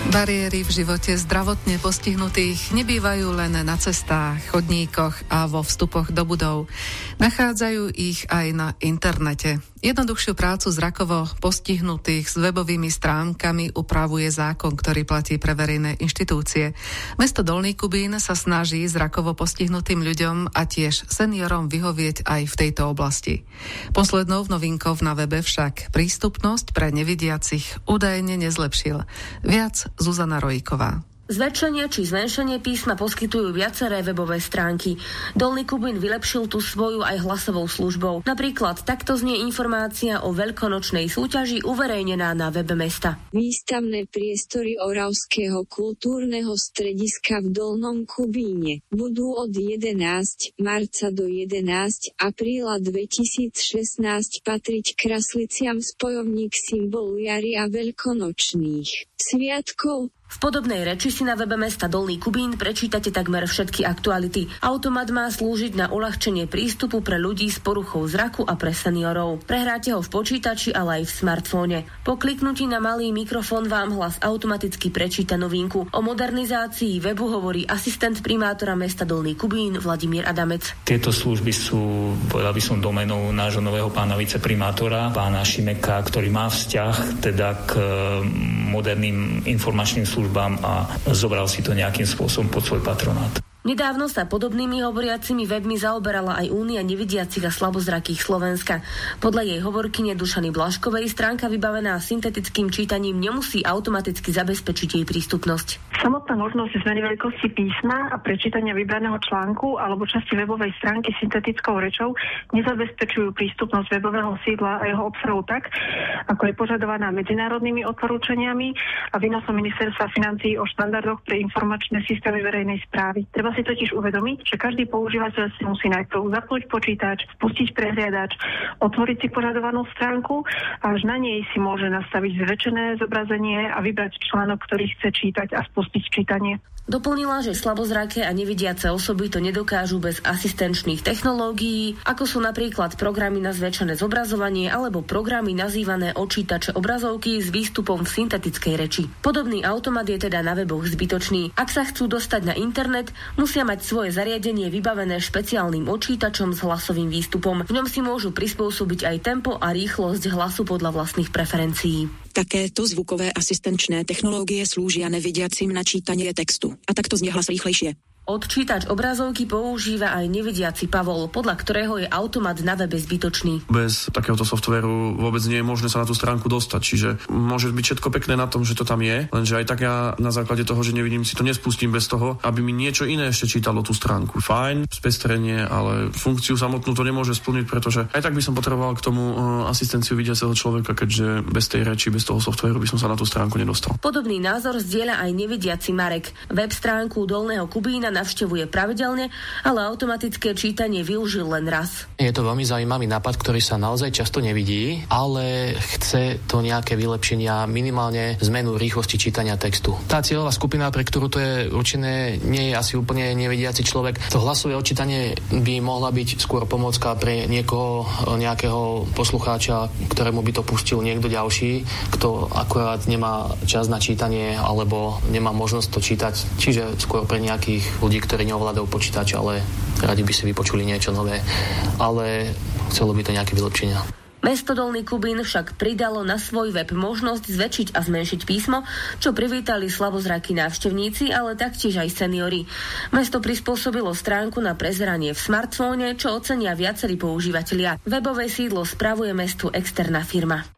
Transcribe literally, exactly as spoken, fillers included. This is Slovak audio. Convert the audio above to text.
Bariéry v živote zdravotne postihnutých nebývajú len na cestách, chodníkoch a vo vstupoch do budov. Nachádzajú ich aj na internete. Jednoduchšiu prácu zrakovo postihnutých s webovými stránkami upravuje zákon, ktorý platí pre verejné inštitúcie. Mesto Dolný Kubín sa snaží zrakovo postihnutým ľuďom a tiež seniorom vyhovieť aj v tejto oblasti. Poslednou novinkou na webe však prístupnosť pre nevidiacich údajne nezlepšil. Viac Zuzana Rojíková. Zväčšenie či zmenšenie písma poskytujú viaceré webové stránky. Dolný Kubín vylepšil tú svoju aj hlasovou službou. Napríklad takto znie informácia o veľkonočnej súťaži uverejnená na webe mesta. Výstavné priestory Oravského kultúrneho strediska v Dolnom Kubíne budú od jedenásteho marca do jedenásteho apríla dvetisícšestnásť patriť krasliciam spojovník symbolu jary a veľkonočných sviatkov. V podobnej reči si na webe mesta Dolný Kubín prečítate takmer všetky aktuality. Automat má slúžiť na uľahčenie prístupu pre ľudí s poruchou zraku a pre seniorov. Prehráte ho v počítači, ale aj v smartfóne. Po kliknutí na malý mikrofón vám hlas automaticky prečíta novinku. O modernizácii webu hovorí asistent primátora mesta Dolný Kubín Vladimír Adamec. Tieto služby sú, povedal by som, domenou nášho nového pána viceprimátora, pána Šimeka, ktorý má vzťah teda k moderným informačným službám službám a zobral si to nejakým spôsobom pod svoj patronát. Nedávno sa podobnými hovoriacimi webmi zaoberala aj Únia nevidiacich a slabozrakých Slovenska. Podľa jej hovorkyne Dušany Blažkovej stránka vybavená syntetickým čítaním nemusí automaticky zabezpečiť jej prístupnosť. Samotná možnosť zmeny veľkosti písma a prečítania vybraného článku alebo časti webovej stránky syntetickou rečou nezabezpečujú prístupnosť webového sídla a jeho obsahu tak, ako je požadovaná medzinárodnými odporúčaniami a výnosom Ministerstva financií o štandardoch pre informačné systémy verejnej správy. Treba si totiž uvedomiť, že každý používateľ si musí najprv zapnúť počítač, spustiť prehliadač, otvoriť si požadovanú stránku a až na nej si môže nastaviť zväčšené zobrazenie a vybrať článok, ktorý chce čítať a spustiť čítanie. Doplnila, že slabozraké a nevidiace osoby to nedokážu bez asistenčných technológií, ako sú napríklad programy na zväčšené zobrazovanie alebo programy nazývané očítače obrazovky s výstupom v syntetickej reči. Podobný automat je teda na weboch zbytočný. Ak sa chcú dostať na internet, musia mať svoje zariadenie vybavené špeciálnym očítačom s hlasovým výstupom. V ňom si môžu prispôsobiť aj tempo a rýchlosť hlasu podľa vlastných preferencií. Takéto zvukové asistenčné technológie slúžia nevidiacim na čítanie textu. A takto znie hlas rýchlejšie. Odčítač obrazovky používa aj nevidiaci Pavol, podľa ktorého je automat na webe zbytočný. Bez takéhoto softvéru vôbec nie je možné sa na tú stránku dostať, čiže môže byť všetko pekné na tom, že to tam je, lenže aj tak ja na základe toho, že nevidím, si to nespustím bez toho, aby mi niečo iné ešte čítalo tú stránku. Fajn, spestrenie, ale funkciu samotnú to nemôže splniť, pretože aj tak by som potreboval k tomu asistenciu vidiaceho človeka, keďže bez tej reči, bez toho softvéru by som sa na tú stránku nedostal. Podobný názor zdieľa aj nevidiaci Marek. Web stránku Dolného Kubína navštevuje pravidelne, ale automatické čítanie využil len raz. Je to veľmi zaujímavý nápad, ktorý sa naozaj často nevidí, ale chce to nejaké vylepšenia, minimálne zmenu rýchlosti čítania textu. Tá cieľová skupina, pre ktorú to je určené, nie je asi úplne nevidiaci človek. To hlasové odčítanie by mohla byť skôr pomôcka pre niekoho, nejakého poslucháča, ktorému by to pustil niekto ďalší, kto akurát nemá čas na čítanie alebo nemá možnosť to čítať. Čiže skôr pre nejakých ľudí, ktorí neovládajú počítač, ale radi by si vypočuli niečo nové. Ale chcelo by to nejaké vylepšenia. Mesto Dolný Kubín však pridalo na svoj web možnosť zväčšiť a zmenšiť písmo, čo privítali slabozrakí návštevníci, ale taktiež aj seniori. Mesto prispôsobilo stránku na prezeranie v smartfóne, čo ocenia viacerí používatelia. Webové sídlo spravuje mestu externá firma.